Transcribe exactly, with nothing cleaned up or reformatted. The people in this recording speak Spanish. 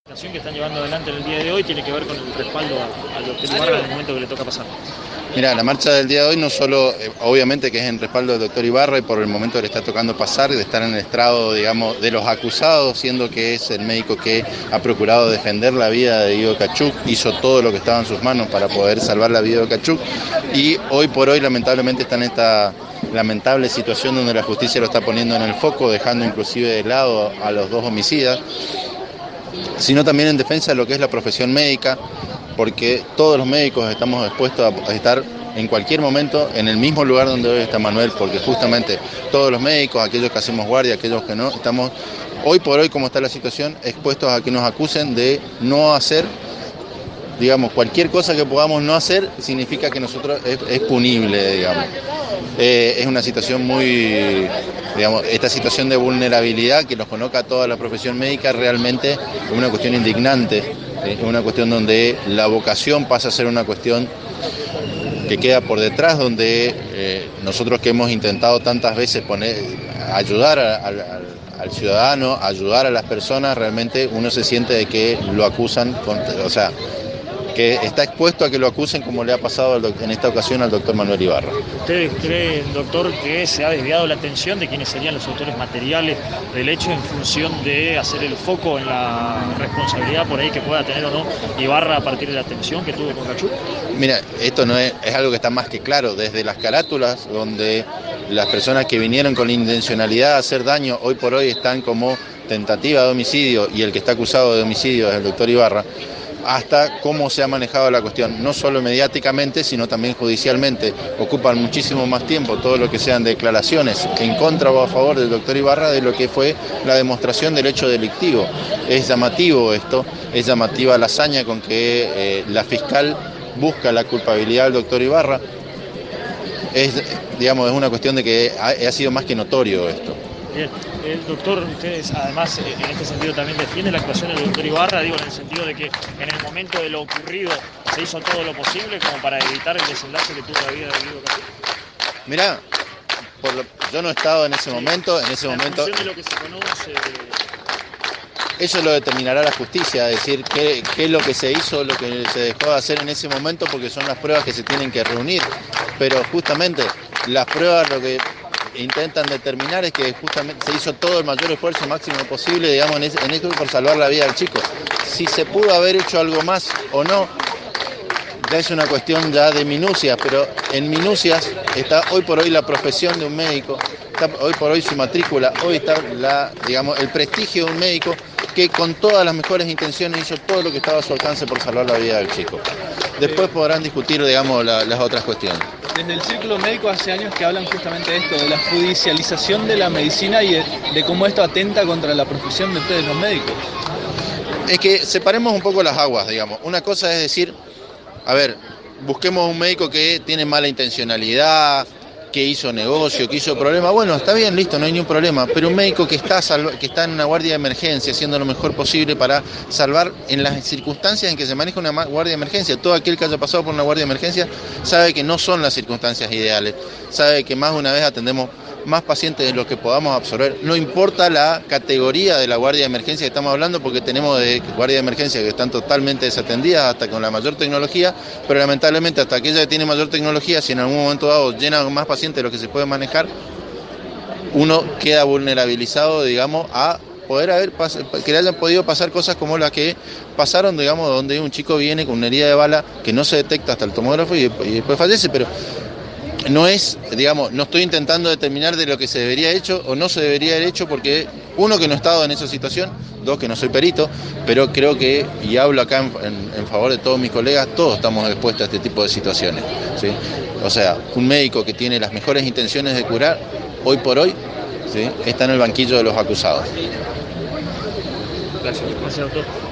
La acción que están llevando adelante en el día de hoy tiene que ver con el respaldo al doctor Ibarra en el momento que le toca pasar. Mira, la marcha del día de hoy no solo, eh, obviamente que es en respaldo del doctor Ibarra y por el momento que le está tocando pasar, de estar en el estrado, digamos, de los acusados, siendo que es el médico que ha procurado defender la vida de Guido Cachuk, hizo todo lo que estaba en sus manos para poder salvar la vida de Cachuk, y hoy por hoy lamentablemente está en esta lamentable situación donde la justicia lo está poniendo en el foco, dejando inclusive de lado a los dos homicidas, sino también en defensa de lo que es la profesión médica, porque todos los médicos estamos expuestos a estar en cualquier momento en el mismo lugar donde hoy está Manuel, porque justamente todos los médicos, aquellos que hacemos guardia, aquellos que no, estamos hoy por hoy, como está la situación, expuestos a que nos acusen de no hacer, digamos, cualquier cosa que podamos no hacer, significa que nosotros es, es punible, digamos. Eh, es una situación muy, digamos, esta situación de vulnerabilidad que nos coloca a toda la profesión médica realmente es una cuestión indignante, es una cuestión donde la vocación pasa a ser una cuestión que queda por detrás, donde eh, nosotros que hemos intentado tantas veces poner, ayudar a, a, al, al ciudadano, ayudar a las personas, realmente uno se siente de que lo acusan, con, o sea, que está expuesto a que lo acusen como le ha pasado al en esta ocasión al doctor Manuel Ibarra. ¿Usted cree, doctor, que se ha desviado la atención de quiénes serían los autores materiales del hecho en función de hacer el foco en la responsabilidad por ahí que pueda tener o no Ibarra a partir de la atención que tuvo con Cachuk? Mira, esto no es, es algo que está más que claro, desde las carátulas donde las personas que vinieron con la intencionalidad de hacer daño hoy por hoy están como tentativa de homicidio y el que está acusado de homicidio es el doctor Ibarra, hasta cómo se ha manejado la cuestión, no solo mediáticamente, sino también judicialmente. Ocupan muchísimo más tiempo todo lo que sean declaraciones en contra o a favor del doctor Ibarra de lo que fue la demostración del hecho delictivo. Es llamativo esto, es llamativa la hazaña con que eh, la fiscal busca la culpabilidad del doctor Ibarra. Es, digamos, es una cuestión de que ha, ha sido más que notorio esto. Bien, el doctor, ustedes además en este sentido también defienden la actuación del doctor Ibarra, digo en el sentido de que en el momento de lo ocurrido se hizo todo lo posible como para evitar el desenlace que tuvo la vida de Guido Cachuk. Mirá, por lo, yo no he estado en ese sí, momento, en ese la momento. De lo que se conoce... Eso lo determinará la justicia, decir qué, qué es lo que se hizo, lo que se dejó de hacer en ese momento, porque son las pruebas que se tienen que reunir. Pero justamente las pruebas lo que intentan determinar es que justamente se hizo todo el mayor esfuerzo máximo posible, digamos, en, ese, en esto por salvar la vida del chico. Si se pudo haber hecho algo más o no, ya es una cuestión ya de minucias, pero en minucias está hoy por hoy la profesión de un médico, está hoy por hoy su matrícula, hoy está la, digamos, el prestigio de un médico que con todas las mejores intenciones hizo todo lo que estaba a su alcance por salvar la vida del chico. Después podrán discutir, digamos, la, las otras cuestiones. Desde el círculo médico hace años que hablan justamente de esto, de la judicialización de la medicina y de, de cómo esto atenta contra la profesión de ustedes los médicos. Es que separemos un poco las aguas, digamos. Una cosa es decir, a ver, busquemos un médico que tiene mala intencionalidad, que hizo negocio, que hizo problema, bueno, está bien, listo, no hay ningún problema, pero un médico que está, salva, que está en una guardia de emergencia, haciendo lo mejor posible para salvar en las circunstancias en que se maneja una guardia de emergencia. Todo aquel que haya pasado por una guardia de emergencia sabe que no son las circunstancias ideales, sabe que más de una vez atendemos más pacientes de los que podamos absorber. No importa la categoría de la guardia de emergencia que estamos hablando, porque tenemos de guardia de emergencia que están totalmente desatendidas hasta con la mayor tecnología, pero lamentablemente hasta aquella que tiene mayor tecnología, si en algún momento dado llena más pacientes de lo que se puede manejar, uno queda vulnerabilizado, digamos, a poder haber que le hayan podido pasar cosas como las que pasaron, digamos, donde un chico viene con una herida de bala que no se detecta hasta el tomógrafo y, y después fallece, pero no es, digamos, no estoy intentando determinar de lo que se debería haber hecho o no se debería haber hecho, porque uno, que no he estado en esa situación, dos, que no soy perito, pero creo que, y hablo acá en, en, en favor de todos mis colegas, todos estamos expuestos a este tipo de situaciones, ¿sí? O sea, un médico que tiene las mejores intenciones de curar, hoy por hoy, ¿sí?, está en el banquillo de los acusados. Gracias, gracias, doctor.